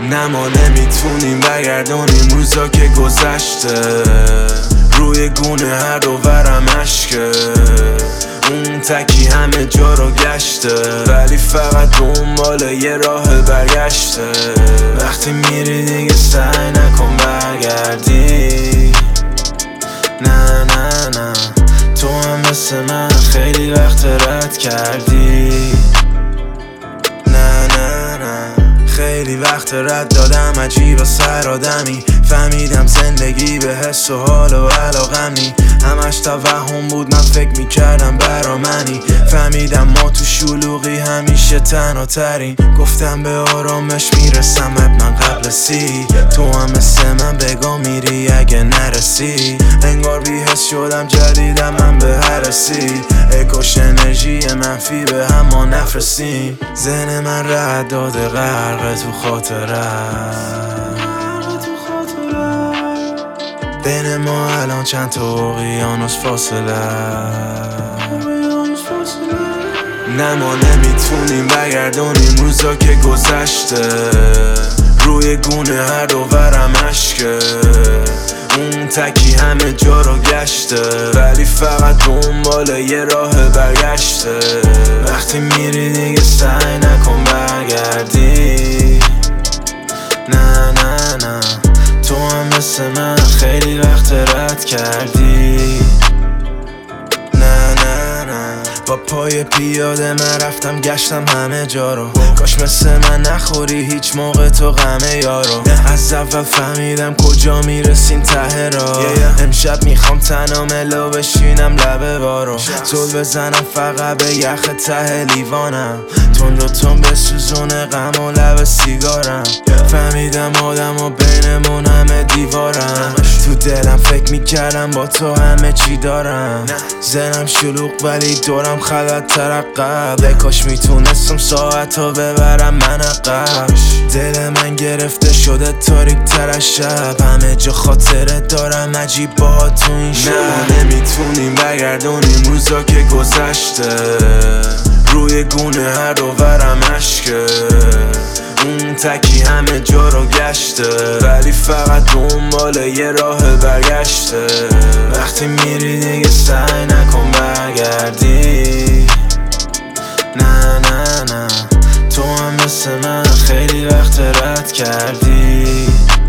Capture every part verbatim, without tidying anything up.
نه ما نمیتونیم برگردونیم روزا که گذشته، روی گونه هر دو ورم عشقه، اون تکی همه جا رو گشته، ولی فقط دنبال یه راه برگشته. وقتی میری دیگه سعی نکن برگردی، نه نه نه، تو هم مثل من خیلی وقت رد کردی، نه نه نه، خیلی وقت رد دادم عجیب و سر آدمی، فهمیدم زندگی به حس و حال و علاقم نی، همش توهم بود من فکر میکردم برا منی، فهمیدم ما تو شلوغی همیشه تنها ترین، گفتم به آرامش میرسم حتما قبل سی، تو هم مثل من بگاه میری اگه نرسی، انگار بی حس شدم جدیدم من به هرسی، ای کاش انرژی منفی به هم ما نفرستیم، ذهن من رد داده غرق تو خاطرت، بین ما الان چند تا اقیانوس فاصله، نه ما نمیتونیم برگردونیم روزا که گذشته، روی گونه هر دو ورم عشقه، اون تکی همه جا رو گشته، ولی فقط دنبال یه راه برگشته. وقتی میری دیگه سعی نکن برگردی، نه نه نه، تو هم مثل من خیلی وقت رد کردی، نه نه نه، با پای پیاده من رفتم گشتم همه جا رو، کاش مثل من نخوری هیچ موقع تو غم یارو، از اول فهمیدم کجا میرسیم ته را، امشب میخوام تنها ملو بشینم لبه بارو، زل بزنم فقط به یخ ته لیوانم، تند و تند بسوزونه غم و لب سیگارم، فهمیدم آدم و بینمون همه دیوارم، تو دلم فکر میکردم با تو همه چی دارم، ذهنم شلوغ ولی دورم خلط ترقب، ای کاش میتونستم ساعت ها ببرم من عقب، دل من گرفته شده تاریک تر از شب، همه جا خاطره دارم عجیب با تو این شب، نه نمیتونیم برگردونیم روزا که گذشته، روی گونه هر دو ورم عشقه، اون تکی همه جا رو گشته، ولی فقط دنبال یه راه برگشته. وقتی میری دیگه سعی نکن برگردی، نه نه نه، تو هم مثل من خیلی وقت رد کردی،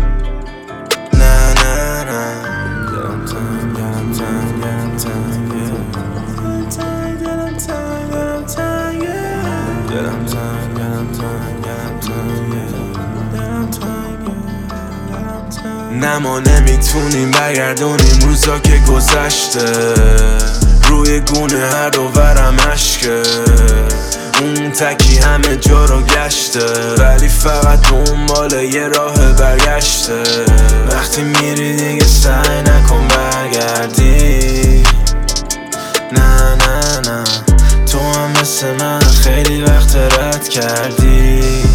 نه نه نه، دلم تنگ دلم تنگ دلم تنگه، دلم تنگ دلم تنگه، دلم تنگ دلم تنگ دلم تنگه، دلم تنگه دلم تنگه، نه ما نمیتونیم برگردونیم روزا که گذشته، روی گونه هر دو ورم عشقه، اون تکی همه جا رو گشته، ولی فقط دنبال یه راه برگشته. وقتی میری دیگه سعی نکن برگردی، نه نه نه، تو هم مثل من خیلی وقت رد کردی.